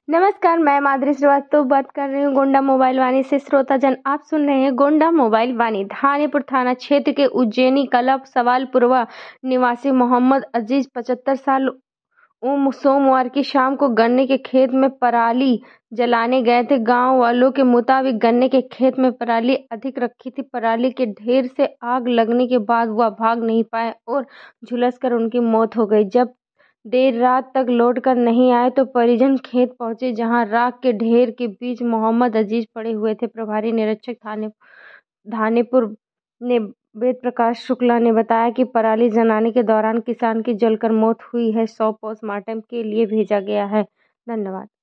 नमस्कार, मैं माधुरी श्रीवास्तव बात कर रही हूँ गोंडा मोबाइल वाणी से। श्रोताजन, आप सुन रहे हैं गोंडा मोबाइल वाणी। धानीपुर थाना क्षेत्र के उज्जैनी कला सवालपुरवा निवासी मोहम्मद अजीज 75 साल सोमवार की शाम को गन्ने के खेत में पराली जलाने गए थे। गांव वालों के मुताबिक गन्ने के खेत में पराली अधिक रखी थी। पराली के ढेर से आग लगने के बाद वह भाग नहीं पाए और झुलसकर उनकी मौत हो गई। जब देर रात तक लौट कर नहीं आए तो परिजन खेत पहुंचे, जहां राख के ढेर के बीच मोहम्मद अजीज पड़े हुए थे। प्रभारी निरीक्षक धानीपुर ने वेद प्रकाश शुक्ला ने बताया कि पराली जलाने के दौरान किसान की जलकर मौत हुई है। 100 पोस्टमार्टम के लिए भेजा गया है। धन्यवाद।